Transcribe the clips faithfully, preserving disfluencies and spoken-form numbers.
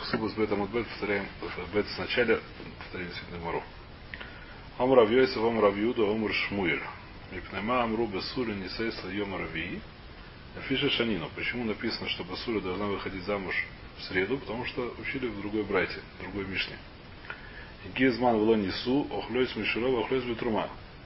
Ксубус бета мудбет, повторяем бет сначала, повторяем сегодня Мару. Омр Авьёйсов, Омр Авьюда, Омр Шмуэль. Мипнема Амру Бесуля Нисейсла Йома Равии. Фиша Шанину. Почему написано, что Басуля должна выходить замуж в среду? Потому что учили в другой брате, в другой Мишне. Гизман вло несу, охлёйс мишурова, охлёйс бетрума.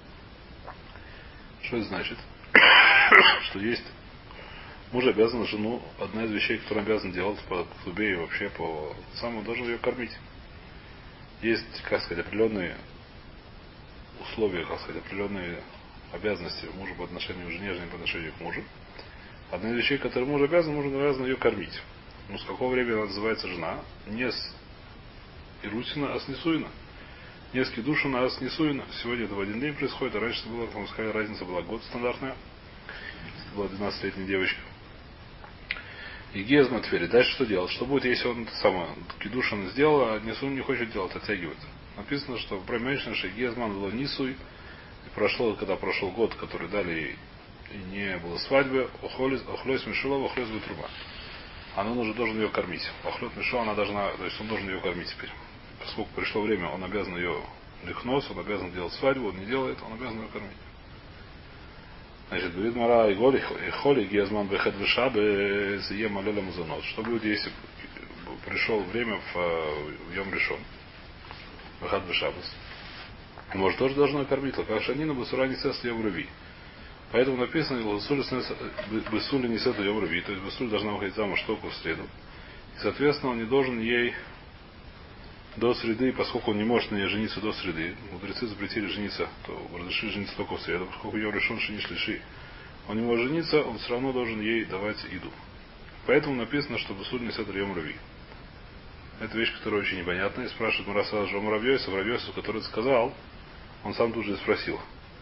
Что это значит? Что есть муж обязан жену, одна из вещей, которую он обязан делать по клубе и вообще по самому, он должен ее кормить. Есть, как сказать, определенные условия, как сказать, определенные обязанности мужа по отношению к жене, жене по отношению к мужу. Одна из вещей, которую муж обязан, муж обязан ее кормить. Ну, с какого времени она называется жена? Не с Ирусина, а с Несуина. Не с Кедушина, а с Несуина. Сегодня это в один день происходит, а раньше это была, как мы сказали, разница была год стандартная. Это была двенадцатилетняя девочка. И Гезма Твери. Дальше что делать? Что будет, если он сама Кедушин сделал, а Несуин не хочет делать, оттягивает? Написано, что про меньше, что Гезман было Нисуй. И прошло, когда прошел год, который дали ей, и не было свадьбы, охлёс мишула, охлёс бетрума. А он уже должен ее кормить. Охлёс мишула, она должна, то есть он должен ее кормить теперь. Поскольку пришло время, он обязан ее лихнос, он обязан делать свадьбу, он не делает, он обязан ее кормить. Значит, говорит Мара и Голи, и Холи, Гезман бехед вешабе, зие малеля музанот. Что будет, если пришел время в, в Йом Решон? Бехед вешабес. Может, тоже должна кормить, как Шанина Басура не сест Йом Рави. Поэтому написано, Басуля не сест Йом Рави, то есть Басуля должна выходить замуж только в среду. И, соответственно, он не должен ей до среды, поскольку он не может на ней жениться до среды, мудрецы запретили жениться, то разрешили жениться только в среду, поскольку ее решен шиниш лиши. Он не может жениться, он все равно должен ей давать еду. Поэтому написано, что Басуль не сетр Йом Рави. Это вещь, которая очень непонятная. И спрашивает Мураса Жом Равьёйса, Равьёйса, который сказал, он сам тут же и спросил.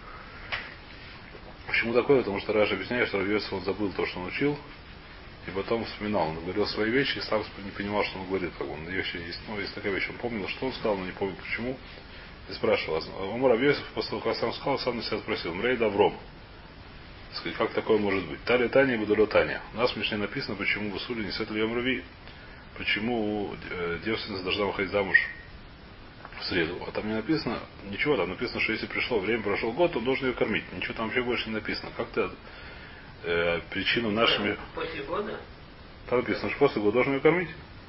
Почему такое? Потому что Раш объясняет, что Равьёйса он забыл то, что он учил, и потом вспоминал. Он говорил свои вещи и сам не понимал, что он говорит. Как он. Есть, ну, есть такая вещь. Он помнил, что он сказал, но не помнил почему. И спрашивал. Омар Авьёйсов, после того, как сам сказал, сам на себя спросил. Мрей Давром. Сказать, как такое может быть? Тали Таня и Будулё Таня. У нас в Мишне написано, почему Басуля не сетр Йом Рави. Почему э, девственница должна выходить замуж в среду. А там не написано ничего. Там написано, что если пришло время, прошел год, он должен ее кормить. Ничего там вообще больше не написано. Как-то э, причину нашими... После года? Там написано, что после года должен ее кормить.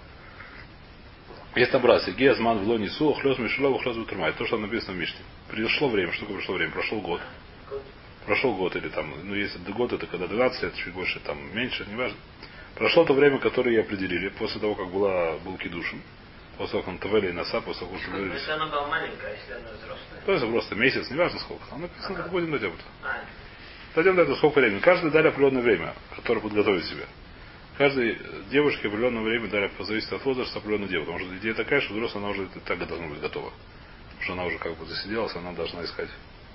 Есть набрасы. Гезман в лоне су, охлёс мишула, охлёс бетрума. Это то, что написано в Мишне. Пришло время. Что такое пришло время? Прошел год. Год. Прошел год или там, ну если год, это когда двенадцать лет, чуть больше, там меньше, неважно. Прошло то время, которое определили, после того, как была, был кидушин. После того, как он Тавели и Наса, после того, как мы говорили. Если она была маленькая, если она взрослая. То есть просто месяц, неважно сколько. Там написано, Ага. будем дойдем. А. Дойдем до этого сколько времени. Каждый дали определенное время, которое подготовить себя. Каждой девушке определенное время дали, зависит от возраста определенного девушки. Потому что идея такая, что взрослая она уже и так должна быть готова. Потому что она уже как бы засиделась, она должна искать.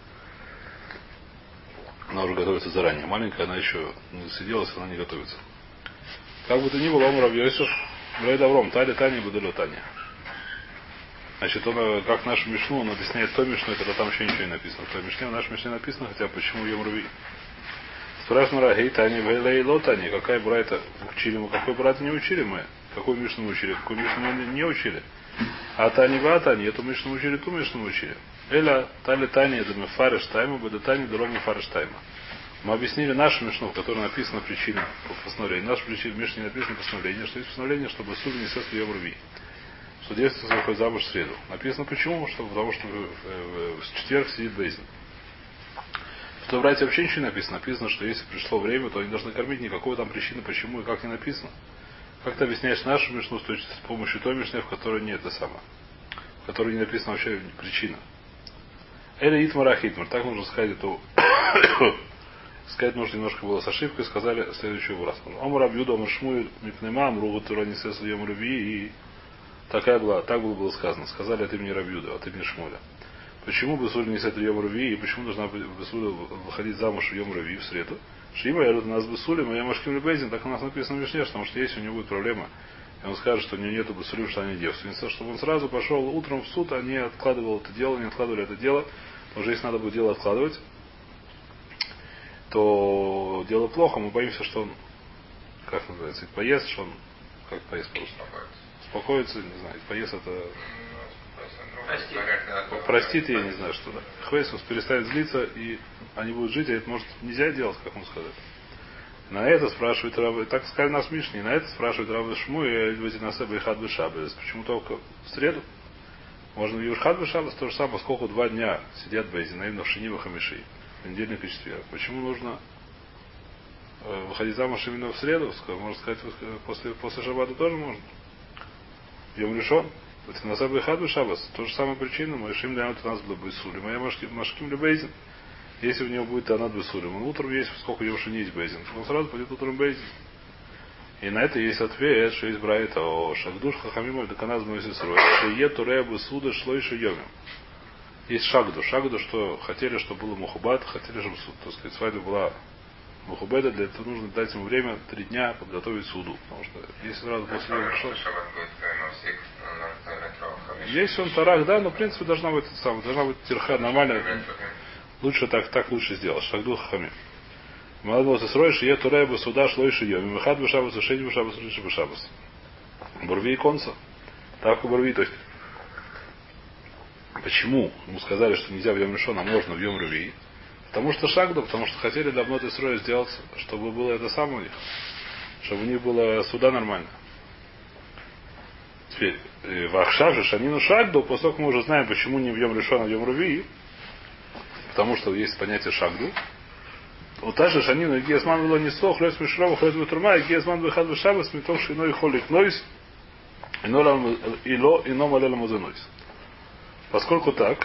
Она уже готовится заранее. Маленькая, она еще не засиделась, она не готовится. Как бы то ни было, Омар Авьёйсов, Мрей Давром, Тали Таня, Будулё Таня. Значит, он, как нашу Мишну, он объясняет то Мишну, когда там еще ничего не написано. В той Мишне, в нашей Мишне написано, хотя почему Йом Рави. Спрашивает Мара, гей, Таня, Вейлей, Ло, Таня, какая брайта учили мы, какой брат не учили мы? Какую Мишну мы учили, какую Мишну мы не учили? А Таня, Ва, Таня, эту Мишну мы учили, ту Мишну мы учили. Эля, Тали Таня, это мы фариш тайма, беда Таня, дороми фариш тайма. Мы объяснили нашу Мишну, в которой написана причина постановления. Наша причина в Мишне не написано постановление, что есть постановление, чтобы Басуль не сест Йом Рави. Что девственница выходит замуж в среду. Написано почему? Что, потому что в, в, в четверг сидит Бейзин. В той братье вообще ничего не написано. Написано, что если пришло время, то они должны кормить. Никакой там причины, почему и как не написано. Как ты объясняешь нашу Мишну с помощью той Мишны, в которой нет это самое. В которой не написано вообще причина. Эля Итмара Хитмар. Так нужно сказать эту... Сказать нужно немножко было с ошибкой. Сказали следующую раз. Омар Абьюда, Омар Шмуэль, Мипнема, Амругу Тура Нисесу Йом Рави и... Такая была, так было, было сказано. Сказали от имени Рабьюда, от имени Шмуля. Почему Басуля не сетр Йом Рави и почему должна Басуля выходить замуж в Йом Рави в среду? Шима, я у нас Басуля, моя Машким Лебейзин, так у нас написано в Мишне, потому что если у него будет проблема, и он скажет, что у него нету Басули, что они девственница, чтобы он сразу пошел утром в суд, а не откладывал это дело, не откладывали это дело. Потому что если надо будет дело откладывать, то дело плохо, мы боимся, что он, как называется, поест, что он Как поесть по-русски? Успокоиться, не знаю. Поесть это... Простит. Простит, я не знаю, что да. Хвейсус перестанет злиться, и они будут жить, а это может нельзя делать, как он сказал. На это спрашивает Рав, так сказали нас в Мишне, на это спрашивает Рав Шму и Насеба и Хад Бешабес. Почему только в среду? Можно в Юрхад Бешабес то же самое, поскольку два дня сидят Бейзинаим в Шини Хамиши, понедельник и четверг. Почему нужно э, выходить замуж именно в среду? Можно сказать, после, после Шаббата тоже можно. Йом решен. Насеба и Хад Бешабес. То же самая причина, мы решим для у нас было Бейсулим. А я Машким Лебейзин. Если у него будет Анат Бесурим, он утром есть, поскольку его не есть Бейзин, он сразу пойдет утром Бейзин. И на это есть ответ, что есть Брайта о Шагдуш Хахамим Даканаз Моисесрой, что е Туре Бесуда шло еще Йомим. Есть Шагду. Шагду, что хотели, чтобы было Мухаббат, хотели, чтобы, так сказать, свадьба была Мухаббеда, для этого нужно дать ему время три дня подготовить суду. Потому что если сразу после него пришел. Если он тарах, да, но в принципе должна быть самая, должна быть тирха нормальная. Лучше так, так лучше сделать. Шагду Хахамим. Молодой сроишь, е Туре Бесуда шло еще Йомим. Выхад Бешабас, Шейд Бешабас, Риши Бешабас. Бурви и конца. Так у Бурви, то есть. Почему ему сказали, что нельзя в Йом Ришон, а можно в Йом Рувии? Потому что Шагду, потому что хотели давно это строить сделать, чтобы было это самое у них. Чтобы у них было суда нормально. Теперь, в Ахшаже Шанину Шагду, поскольку мы уже знаем, почему не в Йом Ришон, а в Йом Рувии, потому что есть понятие Шагду. Вот та же Шанину и Гиесман было не сох, лес Мишрова, ходит в Турма, и Гиесман выхад в Шабас, метов шиной холик нойс, и но малела музынойс. Поскольку так,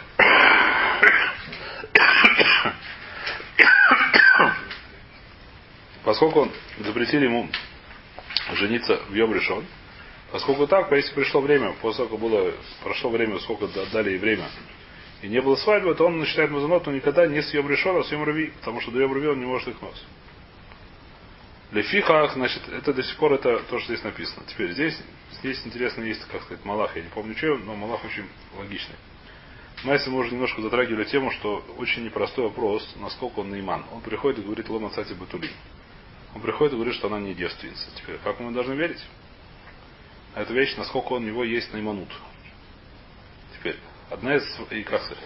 поскольку он запретили ему жениться в Йом Ришон, поскольку так, если пришло время, после того, как было, прошло время, сколько дали и время, и не было свадьбы, то он начинает мазанот, но никогда не с Йом Ришон, а с Йом Рви, потому что до Йом Рви он не может их нос. Лефихах, значит, это до сих пор это то, что здесь написано. Теперь здесь, здесь интересно есть, как сказать, Малах, я не помню что, но Малах очень логичный. Майся мы уже немножко затрагивали тему, что очень непростой вопрос, насколько он наиман. Он приходит и говорит Лома Цати Батули. Он приходит и говорит, что она не девственница. Теперь, как мы должны верить? А эта вещь, насколько он у него есть наиманут. Теперь, одна из... И как сказать?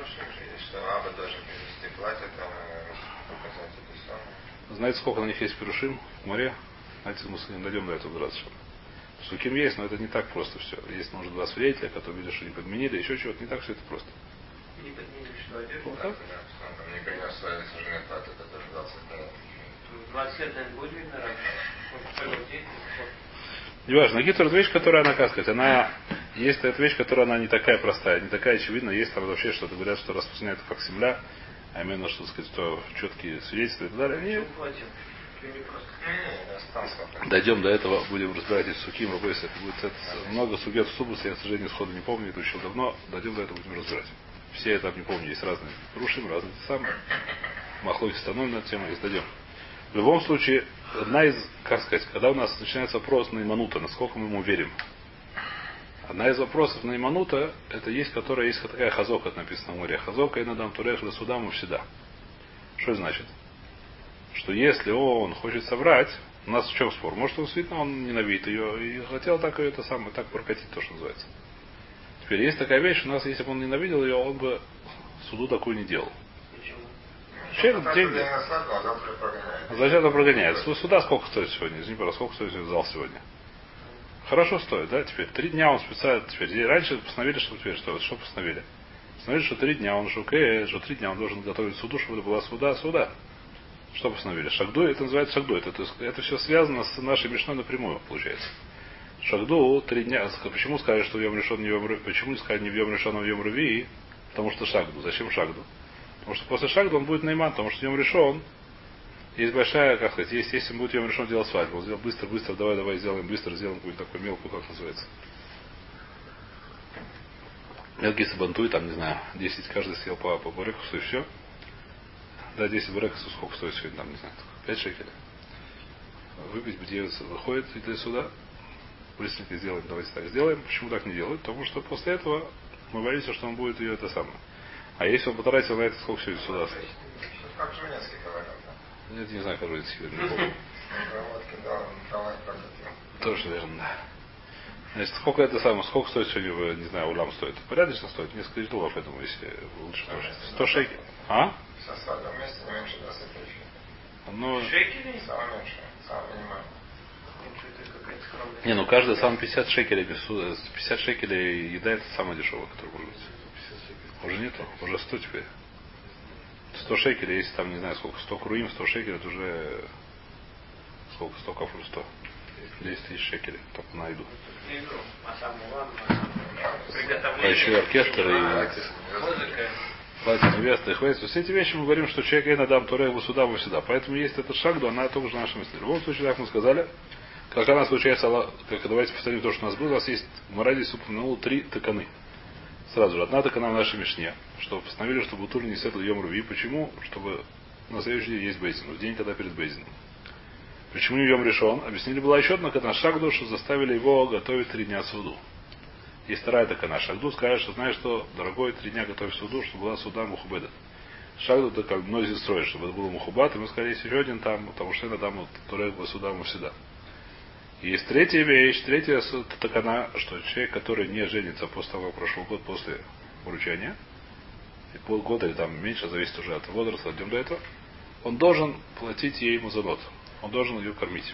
Знаете, сколько на них есть пирушим в море? Знаете, мы не дойдем до этого раз. Суким есть, но это не так просто все. Есть, может, два свидетеля, которые видят, что не подменили, еще чего-то. Не так все это просто. Не подменили, что одежду? Вот так? Не принес своей сожженной платы, это дождался. двадцать лет, наверное, будет видно раньше. Не важно. Гитар это вещь, которая она, как сказать, она есть эта вещь, которая она не такая простая, не такая очевидная. Есть там вообще что-то говорят, что распространяют как земля, а именно, что сказать, что четкие свидетельства и так далее. Нет. Дойдем до этого, будем разбирать эти суким, рубейсы. Это будет это, много сугет в субус, я, к сожалению, сходу не помню, это учил давно. Дойдем до этого, будем разбирать. Все это не помню, есть разные рушим, разные самые. Махлоки становим на тему, если дойдем. В любом случае, одна из, как сказать, когда у нас начинается вопрос на Иманута, насколько мы ему верим. Одна из вопросов на Иманута, это есть, которая есть такая хазока, это написано в море. Хазока и надам турех до суда мы всегда. Что это значит? Что если он хочет соврать, у нас в чем спор? Может, он действительно он ненавидит ее и хотел так ее это самое, так прокатить, то, что называется. Теперь есть такая вещь, у нас, если бы он ненавидел ее, он бы суду такую не делал. Чем деньги? Зачем это прогоняет? Суда сколько стоит сегодня? Извини, пожалуйста, сколько стоит зал сегодня? Хорошо стоит, да? Теперь три дня он специально. Теперь раньше постановили, что теперь что? Что постановили? Постановили, что три дня он шукэ, что три дня он должен готовить суду, чтобы это была суда, суда. Что постановили? Шагду, это называется шагду. Это, это, это все связано с нашей мишной напрямую, получается. Шагду три дня. Почему сказали, что в Йом Ришон не в Йом Рви? Почему не сказали не в Йом Ришон, а в Йом Рви? Потому что шагду. Зачем шагду? Потому что после шагду он будет найман, потому что Йом Ришон есть большая, как сказать, есть, если он будет Йом Ришон делать свадьбу, он сделал быстро, быстро, давай, давай сделаем, быстро сделаем какую-то такую мелкую, как называется. Мелкий сабантуй, там, не знаю, десять каждый съел по, по бурекусу и все. Да, десять бурекусов сколько стоит сегодня, там, не знаю, пять шекелей. Выпить, где выходит и сюда. Быстренько сделаем, давайте так сделаем. Почему так не делают? Потому что после этого мы боимся, что он будет ее это самое. А если он потратил на это, сколько сегодня сюда стоит? Как журнецкий говорил, да? Я не знаю, как журнецкий говорил, не помню. Тоже верно, да. Значит, сколько это самое, сколько стоит сегодня, не знаю, улам стоит? Порядочно стоит, несколько долларов, я думаю, если лучше тоже. сто шекелей. А? Со свадьбой вместе не меньше двадцати тысяч. Ну, Шекели? Самое меньше, самое минимальное. не, ну каждый сам пятьдесят шекелей, пятьдесят шекелей еда это самая дешевая, которая может быть. Уже нету, уже сто теперь. сто шекелей, если там, не знаю, сколько, сто круим, сто шекелей, это уже сколько, сто кафру, сто. десять тысяч шекелей, только на еду. А сам улам, приготовление. А еще и оркестр, и музыка. платье невесты, и хватит. Все эти вещи мы говорим, что человек и надам туре его сюда, его сюда. Поэтому есть этот шаг, да, она только же наша мысль. В любом случае, как мы сказали, как она случается, как давайте повторим то, что у нас было, у нас есть, мы ради упомянул три таканы. Сразу же, одна такана в нашей мишне, что постановили, чтобы Бутур не светл Йом Руви. Почему? Чтобы на следующий день есть Бейзин, в день, когда перед Бейзином. Почему не Йом Решон? Объяснили, была еще одна такана Шагду, что заставили его готовить три дня суду. Есть вторая такана Шагду, скажет, что знаешь что, дорогой, три дня готовь суду, чтобы была суда Мухубеда. Шагду это как многие строят, чтобы это было Мухубат, и мы сказали, есть еще один там, потому что это там вот Турек был суда Мухсида. И есть третья вещь, третья такана, что человек, который не женится после того, как прошел год после вручения, и полгода или там меньше, зависит уже от возраста, дойдем до этого, он должен платить ей музанот. Он должен ее кормить.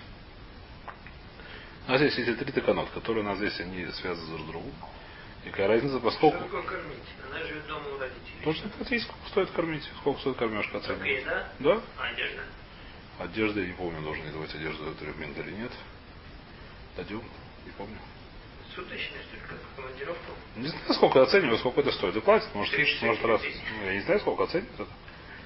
У нас есть эти три таканот, которые у нас здесь, они связаны друг с другом. И какая разница, поскольку... Что такое кормить? Она живет дома у родителей. Должен платить, сколько стоит кормить, сколько стоит кормежка оценивать. Да? Да? А одежда? Одежда, я не помню, должен ли давать одежду, это ребенок или нет. Дадим, не помню. Суточная, что ли, как командировку? Не знаю, сколько оцениваю, сколько это стоит. И платит, может, может раз. Ну, я не знаю, сколько оценивает это.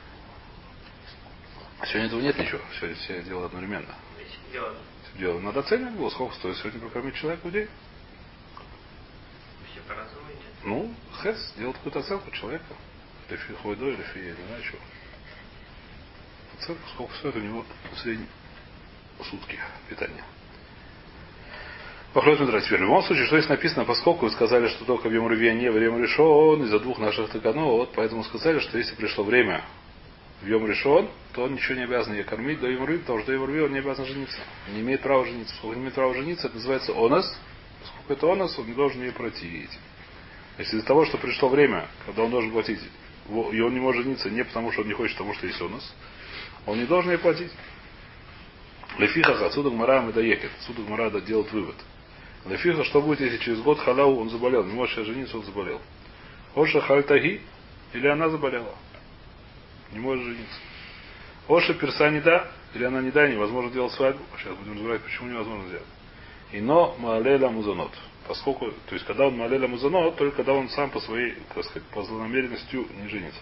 Сегодня этого нет ничего. Сегодня все делают одновременно. Дело. Дело. Надо оценивать было, сколько стоит сегодня прокормить человека в день. Все по-разному идет. Ну, хэс, делать какую-то оценку человека. Лефи хойдой, лефи, я не знаю чего. Оценку, сколько стоит у него в среднем сутки питания. Похоже, Мидраш. Теперь, в любом случае, что здесь написано, поскольку вы сказали, что только в Йом-Рви, а не в Йом-Решон, из-за двух наших таканот, поэтому сказали, что если пришло время в Йом-Решон, то он ничего не обязан ее кормить до Йом-Рви, потому что до Йом-Рви он не обязан жениться. Он не имеет права жениться. Поскольку не имеет права жениться, это называется онос. Поскольку это онос, он не должен ее платить. Если из-за того, что пришло время, когда он должен платить, и он не может жениться не потому, что он не хочет, потому что есть онос, он не должен ей платить. Лефихах, отсюда Гмара Медаекет. Отсюда Гмара делает вывод. Лефиха, что будет, если через год халау он заболел? Не может сейчас жениться, он заболел. Оша хальтаги, или она заболела. Не может жениться. Оша перса не да, или она не да, невозможно делать свадьбу. Сейчас будем разбирать, почему невозможно сделать. Ино маалеля музанот. Поскольку, то есть, когда он маалеля музанот, только когда он сам по своей, так сказать, по злонамеренностью не женится.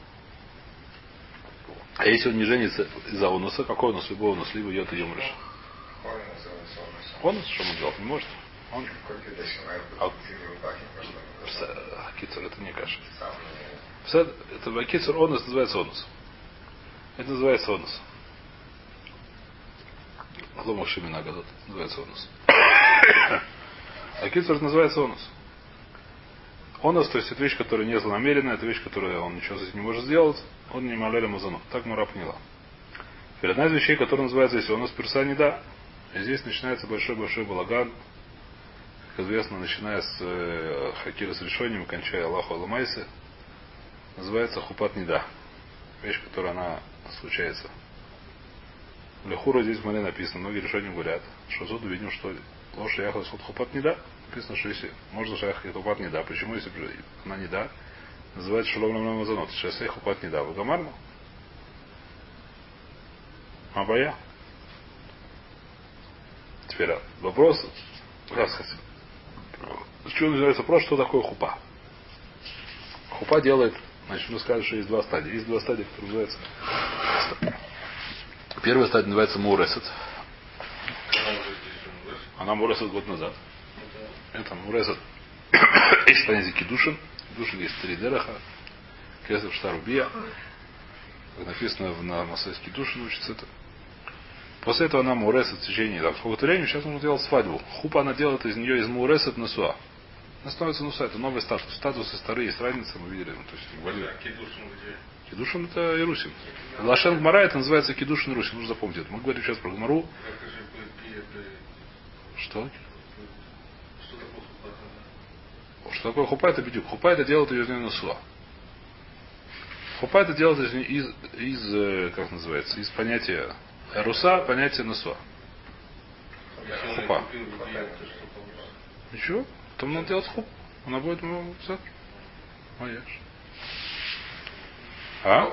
А если он не женится из-за онуса, какой онус? Любой онус, либо йод и йомриш. Онус, что он делать? Не может. Он... А... Кицур, это не каша. Это кицур, онус называется онус. Это называется онус. Ломах Шимина Гадот. Называется онус. А кицур называется онус. Онус, то есть это вещь, которая не злонамеренная, это вещь, которую он ничего с этим не может сделать. Он не малеля мазану. Так Мара поняла. Теперь одна из вещей, которая называется, если онус перса не да, и здесь начинается большой-большой балаган. Как известно, начиная с э, Хакира с решением, кончая Аллаху Аламайсы, называется хупат неда. Вещь, которая она случается. В Лехура здесь в Мале написано, многие решения говорят, что зод увидим, что ложь яхла суд хупат неда. Написано, что если можно шайх и хупат неда. Почему, если она неда, называется шалом лам мазанот. Шайх хупат неда. В Гамарну? Абая. Теперь вопрос. Раз, что называется вопрос, что такое хупа? Хупа делает, значит, мы скажем, что есть два стадии. Есть два стадии, которые называются. Первая стадия называется Муресет. Она Муресет год назад. Это Муресет. Есть понятие Кидушин. Кидушин есть три дераха. Кесов Штарубия. Как написано на Масайс Кидушин учится это. После этого она Муресет в течение там, сколько-то времени. Сейчас нужно делать свадьбу. Хупа она делает из нее из Муресет Насуа. Она становится Нусуа. Это новый статус. Статусы старые, есть разница, мы видели. То есть, говорили. Кидушин это Ирусим. Лашен Гмара это называется Кидушин Ирусим. Нужно запомнить это. Мы говорим сейчас про Гмару. Что? Что такое хупа? Это бедюк. Хупа это делает ее из нее насуа. Хупа это делает из, из, из, как называется, из понятия руса, понятия насуа. Хупа. Ничего? Потом надо делать хуп. Она будет, ну, все. Моешь. А?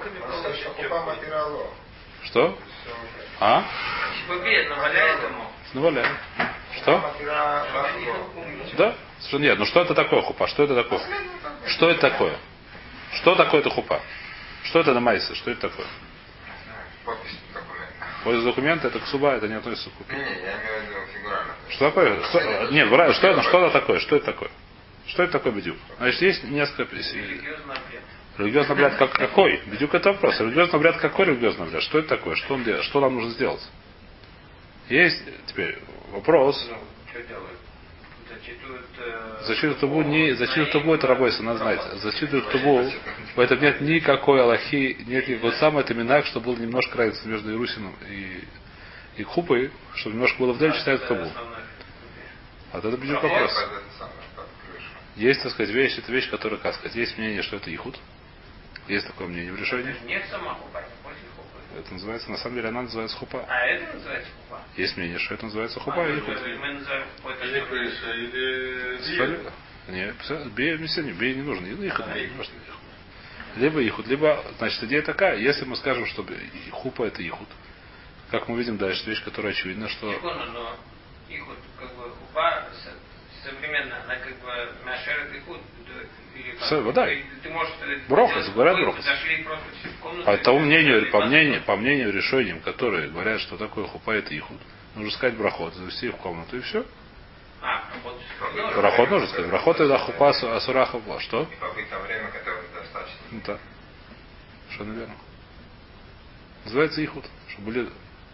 Что? А? Наваляет. Что? Да? Совершенно нет. Ну что это такое хупа? Что это такое? Что это такое? Что такое это хупа? Что это на майсе? Что это такое? Подпись документа. Подпись документа это ксуба, это не относится к хупе. Не, не, я имею в виду фигурально. Что такое? Что... Нет, враг, что это? Что это такое? Что это такое? Что это такое бедюк? Значит, есть несколько... Религиозный обряд как, какой? Бедюк это вопрос. Религиозный обряд какой религиозный обряд? Что это такое? Что, он делает? Что нам нужно сделать? Есть теперь вопрос. Ну, что делают? Зачитывают... Э... Зачитывают тубу не... Зачитывают тубу это рабойся, надо знать. Зачитывают тубу. В этом нет никакой аллахи, нет никакого самого это минак, что было немножко разница между Иерусалимом и, и Хупой, чтобы немножко было вдаль, читают табу. А это бедюк вопрос. Есть, так сказать, вещь, это вещь, которая, как сказать, есть мнение, что это ихуд. Есть такое мнение в решении. Не сама хупа, это после хупы. Это называется, на самом деле, она называется хупа. А это называется хупа? Есть мнение, что это называется хупа а, и ихуд. Мы называем хупа это или... Не, бей, не, бей не нужно. Не ихуд, не нужно. Либо ихуд, либо, значит, идея такая, если мы скажем, что хупа это ихуд, как мы видим дальше, вещь, которая очевидна, что... Секунду, но ихуд, как бы, хупа современная, она как бы машерет ихуд. Все, вода. Ты можешь... Брохас, говорят брохас. Зашли просто в комнату... По тому мнению, по мнению, по мнению решениям, которые говорят, что такое хупа это ихуд, нужно сказать брахот, завести их в комнату и все. А, брахот. Брахот нужно сказать. Брахот это хупа асураха. Что? И побыть на время, которое достаточно. Ну да. Совершенно верно. Называется ихуд. Чтобы были...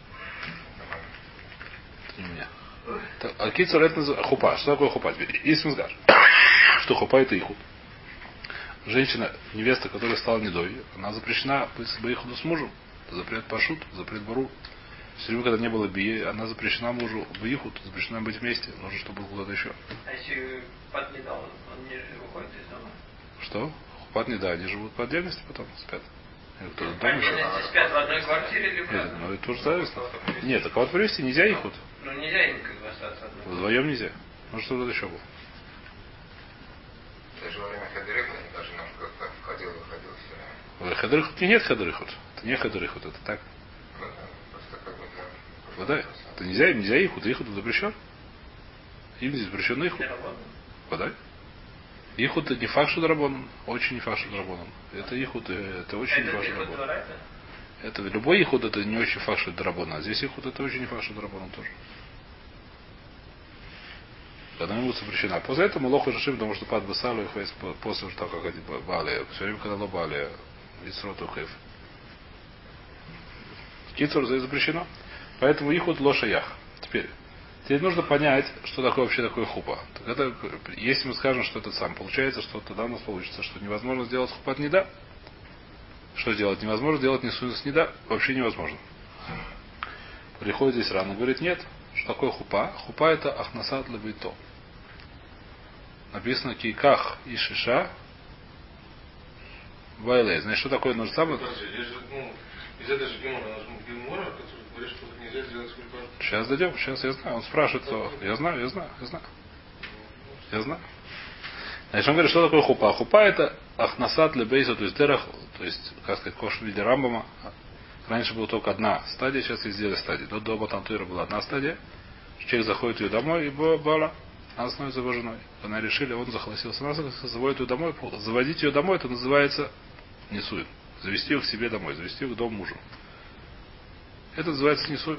Это не меня. А кицур это называется хупа. Что такое хупа? Если мы скажем, что хупа это ихуд. Женщина, невеста, которая стала недой, она запрещена быть бейхуду с мужем. Это запрет пашут, запрет бару. Все время, когда не было бии, она запрещена мужу бейхуд, запрещена быть вместе. Нужно, чтобы был куда-то еще. А если пат не дал, он не выходит из дома? Что? Хупат не да, они живут по отдельности потом, спят. Кто-то по отдельности спят в одной квартире или в Нет, ну это тоже зависит. Нет, а кого-то привезти нельзя ихуд. Ну нельзя им как бы остаться одной. Вдвоем нельзя. Ну что тут еще было? Даже во время хадырыха они даже нам как-то входил и выходил все время. Хадырыхут нет хадырыхут. Это не хадырыхут, это так. Ну да, просто как бы да. Вода. Это нельзя, нельзя ихуд. Ихуд запрещен. Им не запрещен ихуд. Вода. Ихуд это не факт, что драбоном. Очень не факт, что драбоном. Это ихуд, это очень не факт, что драбоном. Это любой ихуд это не очень факт, что драбоном. А здесь ихуд это очень не факт, что драбоном тоже. Когда ему запрещена. После этого лоха решим, потому что пад басалу и после того, как они бали. Все время, когда лобали, лицроту хэв. Кицур запрещено. Поэтому ихуд лоша ях. Теперь. Теперь нужно понять, что такое вообще такое хупа. Так это, если мы скажем, что это сам, получается, что тогда у нас получится, что невозможно сделать хупат не да. Что делать? Невозможно сделать несунус не да. Вообще невозможно. Приходит здесь рано, говорит, нет. Что такое хупа? Хупа это ахнасат лабито. Написано киках и шиша вайлей. Знаешь, что такое нужно самое? Из этой же гемора, она же гемора, который говорит, что нельзя сделать сколько. Сейчас дойдем, сейчас я знаю. Он спрашивает, что... Я знаю, я знаю, я знаю. Я знаю. Значит, он говорит, что такое хупа? Хупа это ахнасат лебейса, то есть дерах, то есть, как сказать, кош в виде рамбама. Раньше была только одна стадия, сейчас есть две стадии. До дома Тантуира была одна стадия. Человек заходит ее домой, и бала, она становится его женой. Она решили, он захолостился, она заводит ее домой. Заводить ее домой, это называется несуин. Завести ее к себе домой, завести ее к дому мужу. Это называется несуин.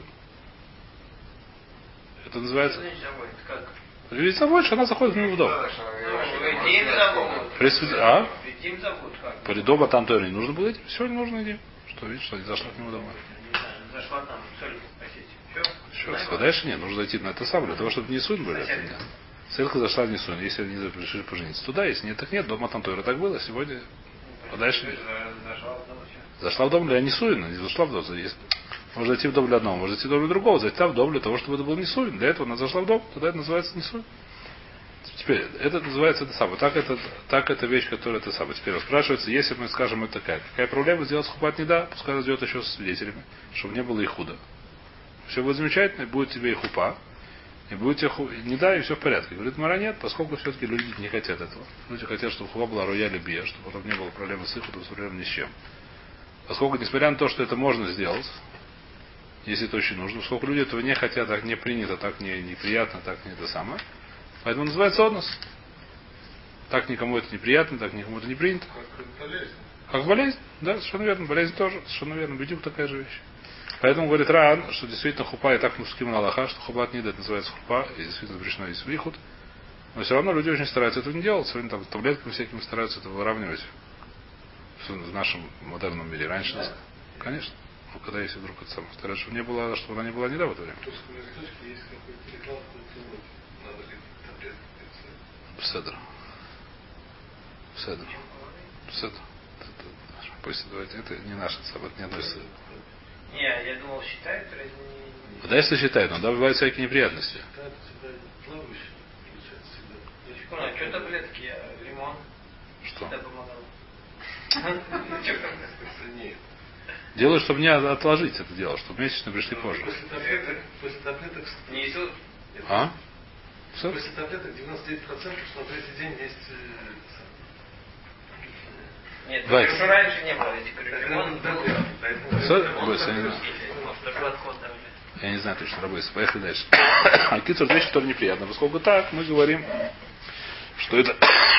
Это называется... Ведь заводишь, она заходит к нему в дом. Присуди... А? При дома там тоже не нужно было идти. Все, не нужно идти. Что, видишь, что не зашла к нему домой. Зашла там, соль спросить. Все? Все, дальше нет, нужно зайти на это самое, для того, чтобы не сунь были. Ссылка зашла в Нисун, если они решили пожениться туда, если нет, так нет, дома там тоже так было, сегодня. А дальше нет. Зашла в дом для Нисуина, не зашла в дом. Может зайти в дом для одного, может зайти в дом для другого, зайти в дом для того, чтобы это был несуй. Для этого она зашла в дом, тогда это называется несуй. Теперь, это называется это самое. Так это, так это вещь, которая это самое. Теперь спрашивается, если мы скажем это такая, какая проблема сделать хупат не да, пускай разойдет еще со свидетелями, чтобы не было и худо. Все будет замечательно, и будет тебе и хупа, и будет тебе ху... не да, и все в порядке. Говорит, Мара нет, поскольку все-таки люди не хотят этого. Люди хотят, чтобы хупа была рояль бия, чтобы потом не было проблемы с их, с проблемой ни с чем. Поскольку, несмотря на то, что это можно сделать, если это очень нужно, поскольку люди этого не хотят, так не принято, так не, неприятно, так не это самое, поэтому называется однос. Так никому это неприятно, так никому это не принято. Как болезнь. Как болезнь? Да, совершенно верно. Болезнь тоже, совершенно верно. Бедюк такая же вещь. Поэтому говорит Раан, что действительно хупа и так мужским на Аллаха, что хупат не дает, называется хупа, и действительно запрещено есть вихуд. Но все равно люди очень стараются этого не делать, сегодня там таблетками всякими стараются это выравнивать в нашем модерном мире. Раньше нас, конечно, ну, когда если вдруг это самое, стараются, чтобы не было, чтобы она не была не да в это время. В русском листочке есть какой-то ритуал, надо ли таблетки пить. Седр. Седр. Седр. Пусть давайте, это не наше, это не относится. Не, я думал, считают, разве не... Да, если считают, но да, бывают всякие неприятности. Считают всегда плавающие, получается, всегда. Ну, а что таблетки? Я лимон. Что? Всегда помогал. Нет. Делаю, чтобы не отложить это дело, чтобы месячные пришли позже. После таблеток, после таблеток... Не идут? А? Все? После таблеток девяносто девять процентов, что на третий день есть... Нет, Давайте. что раньше не было этих лимон. Бойся, я не знаю. Я не знаю точно, работает. Поехали дальше. А кицур вещь, которая неприятна. Поскольку так, мы говорим, что это...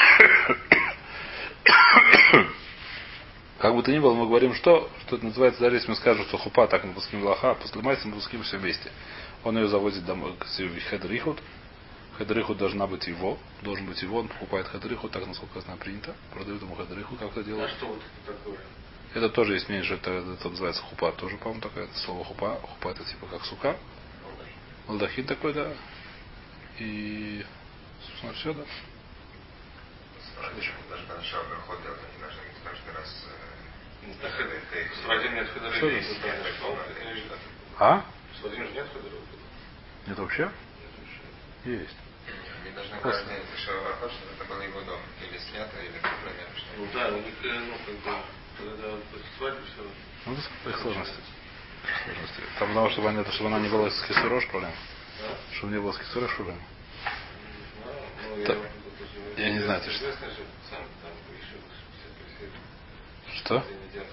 Как бы то ни было, мы говорим, что, что это называется, даже если мы скажем, что хупа так мы пуским лоха, посломается, мы пуским все вместе. Он ее заводит домой, к хедрихут. Хедрихут должна быть его, должен быть его, он покупает хедрихут, так насколько я знаю принято, продают ему хедрихут, как это делают. А что вот это такое? Это тоже есть меньше, это, это называется хупа, тоже, по-моему, такое это слово хупа. Хупа это типа как сука. Алдахин такой, да. И, собственно, все, да. Даже когда шаб проход делать, они должны быть каждый раз... С Вадим нет Федоровича. А? С Вадим же нет Федоровича. Нет вообще? Есть. Они должны каждый день шаб проход, чтобы это был его дом. Или снято, или куплено. Ну да, у них, ну, как бы, когда после свадьбы все... Ну, это их сложности. сложности. Там, потому что чтобы, чтобы она не была с кисурош проблема. Да? Чтобы не было с кисурош проблема. Ну, Да. Я не знаю точно. Что?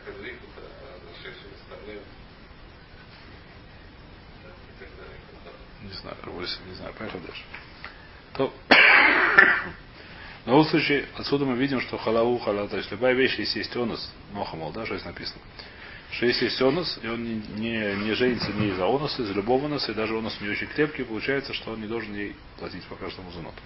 Не знаю, не знаю, поехали дальше. То, в любом случае, отсюда мы видим, что халау, халау, то есть любая вещь, если есть онус, мохамол, да, что здесь написано, что если есть онус, и он не, не, не женится не из-за онуса, из-за любого онуса, и даже онус не очень крепкий, получается, что он не должен ей платить по каждому заноту.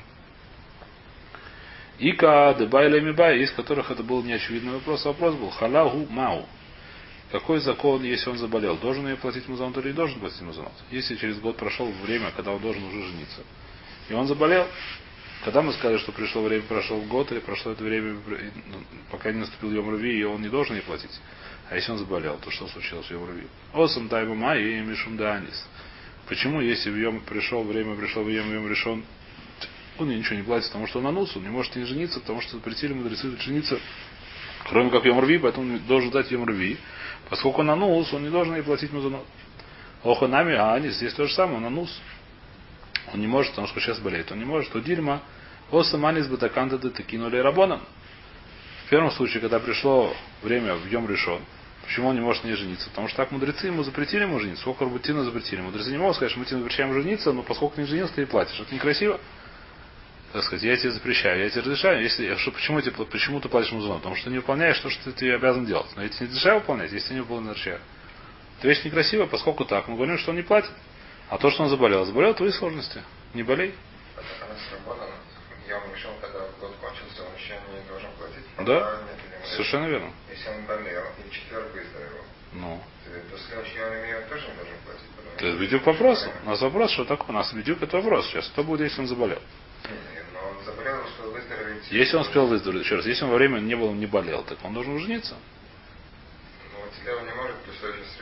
Ика, дебайля мибай, из которых это был неочевидный вопрос, вопрос был халаху мау. Какой закон, если он заболел, должен ей платить музанот или не должен платить музанот? Если через год прошел время, когда он должен уже жениться, и он заболел, когда мы сказали, что пришло время, прошел год, или прошло это время, пока не наступил Йом Рви, и он не должен ей платить. А если он заболел, то что случилось в Йом Рви? Осам тайба май и мишум данис. Почему, если в Йом пришел время, пришло в Йом Йом решен, он ей ничего не платит, потому что он анус, он не может не жениться, потому что запретили мудрецы жениться, кроме как Йом Рви, поэтому он должен дать Йом Рви. Поскольку он анус, он не должен ей платить музанот. Оха нами, а анис, здесь то же самое, он анус. Он не может, потому что сейчас болеет. Он не может. У Дильма осам анис батаканда детакинули рабоном. В первом случае, когда пришло время в Йом решен, почему он не может не жениться? Потому что так мудрецы ему запретили ему жениться. Сколько Рабутина запретили? Мудрецы не могут сказать, что мы тебе запрещаем жениться, но поскольку не женился, ты и платишь. Это некрасиво. Так сказать, я тебе запрещаю, я тебе разрешаю. Если, что, почему, тебе, почему ты платишь музону? Потому что ты не выполняешь то, что ты обязан делать. Но я тебе не разрешаю выполнять, если ты не выполняешь, разрешаю. Это вещь некрасивая, поскольку так. Мы говорим, что он не платит. А то, что он заболел, заболел, твои сложности. Не болей. Она сработана. Я вам решил, когда год кончился, он еще не должен платить. Да, совершенно верно. Если он болел и четверг выздоровел, ну. то следующий он тоже не должен платить. Это бедюк вопрос. У нас вопрос, что такое? У нас бедюк это вопрос. Сейчас, что будет, если он заболел? Но он заболел, успел выздороветь. Если он успел выздороветь, еще раз, если он во время не был, не болел, так он должен жениться. Ну, вот тебя он не может при следующей среде.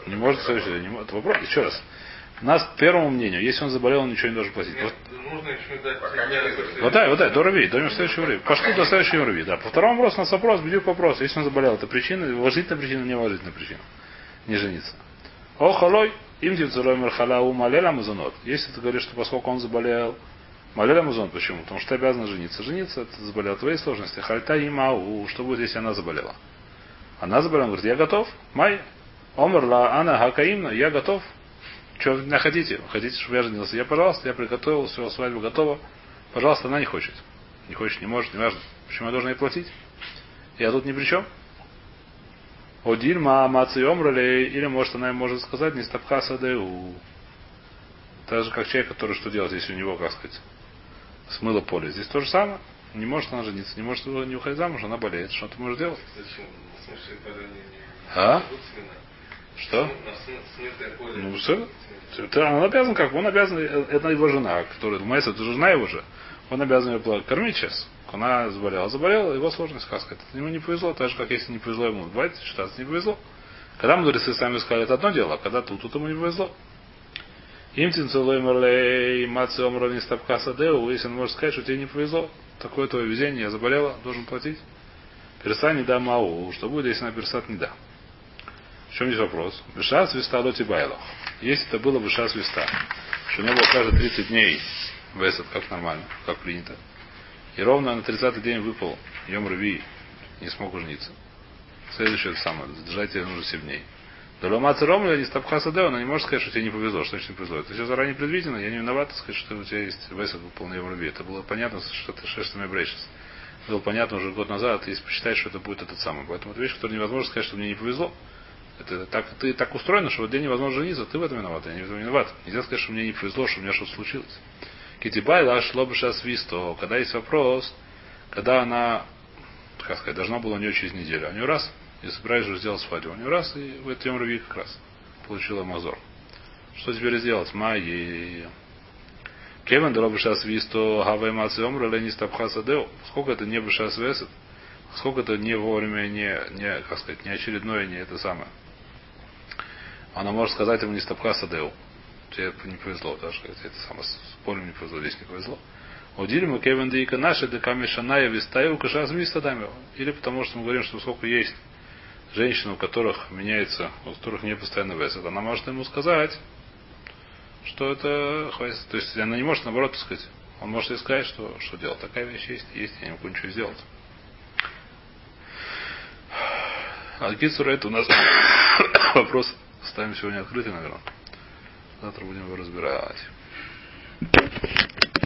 Не может следующий день. Не может. Вопрос, еще раз. У нас к первому мнению, если он заболел, он ничего не должен платить. Нет, нужно еще дать. Пока не Вот да, вот да, до Рави, до следующего Рави. Пошло до следующего Рави, да. По второму вопросу у нас вопрос, бедюк вопрос. Если он заболел, это причина, уважительная причина, неуважительная причина. Не жениться. О, халой, им тицелой мерхалау малеля мазонот. Если ты говоришь, что поскольку он заболел, малеля мазонот, почему? Потому что ты обязан жениться. Жениться, это заболел твоей сложности. Хальта имау, что будет, если она заболела? Она заболела, он говорит, я готов, май. Омерла ана хакаимна, я готов. Что вы хотите? Хотите, чтобы я женился? Я, пожалуйста, я приготовил, все, свадьба готова. Пожалуйста, она не хочет. Не хочет, не может, не важно. Почему я должен ей платить? Я тут ни при чем. Одильма маци омрали, или может она может сказать, не стапха садеу. Так же, как человек, который что делать, если у него, как сказать, смыло поле. Здесь то же самое. Не может она жениться, не может не уходить замуж, она болеет. Что ты можешь делать? Зачем? В смысле, когда не, не... А? Смена. Что? Смертное поле. Ну, все. Он обязан, как он обязан, это его жена, которая, думается, это жена его же. Он обязан ее кормить сейчас. Она заболела. Заболела, его сложность, как сказать. Ему не повезло, так же, как если не повезло ему. Бывает, считаться не повезло. Когда мудрецы сами сказали, это одно дело, а когда тут, тут ему не повезло. Им тинцелоймерлей, мацы омрани стапка садеу, если он может сказать, что тебе не повезло, такое твое везение, я заболела, должен платить. Перса не да мау, что будет, если она персат не да. В чем здесь вопрос? Беша свиста лоти байлах. Если это было беша свиста, что у него было каждые тридцать дней весет, как нормально, как принято. И ровно на тридцатый день выпал Йом Рави, не смог жениться. Следующее самое, задержать тебе нужно семь дней. Доломаца Ромля, не стапха садео, она не может сказать, что тебе не повезло. Что значит не повезло? Это все заранее предвидено, я не виноват, сказать, что у тебя есть весет выпал на Йом Рави. Это было понятно, что ты шештами брейшес. Было понятно уже год назад, если посчитаешь, что это будет этот самый. Поэтому это вещь, которую невозможно сказать, что мне не повезло. Это так, ты так устроена, что в день невозможно жениться, ты в этом виноват, я не в этом виноват. Нельзя сказать, что мне не повезло, что у меня что-то случилось. Китибай лаш лобыша свисто, когда есть вопрос, когда она, как сказать, должна была у нее через неделю. А у нее раз, и собираюсь уже сделать свадьбу. У нее раз, и в этом Рави как раз получила мазор. Что теперь сделать? Майи. Кевен дробыша свисто, хавай мацы омра, лени стапха садео. Сколько это не быша свесет, сколько это не вовремя, не, не, как сказать, не очередное, не это самое. Она может сказать ему не стапха садеу. Тебе не повезло, даже это самое, с полем не повезло, здесь не повезло. Удилим Кевин Дейка наши деками шаная вистаю каша змиста дами. Или потому что мы говорим, что сколько есть женщин, у которых меняется, у которых не постоянно весит, она может ему сказать, что это хватит. То есть она не может наоборот сказать. Он может ей сказать, что, что делать. Такая вещь есть, есть, я не могу ничего сделать. А Кицура это у нас вопрос ставим сегодня открытый, наверное. Завтра будем его разбирать.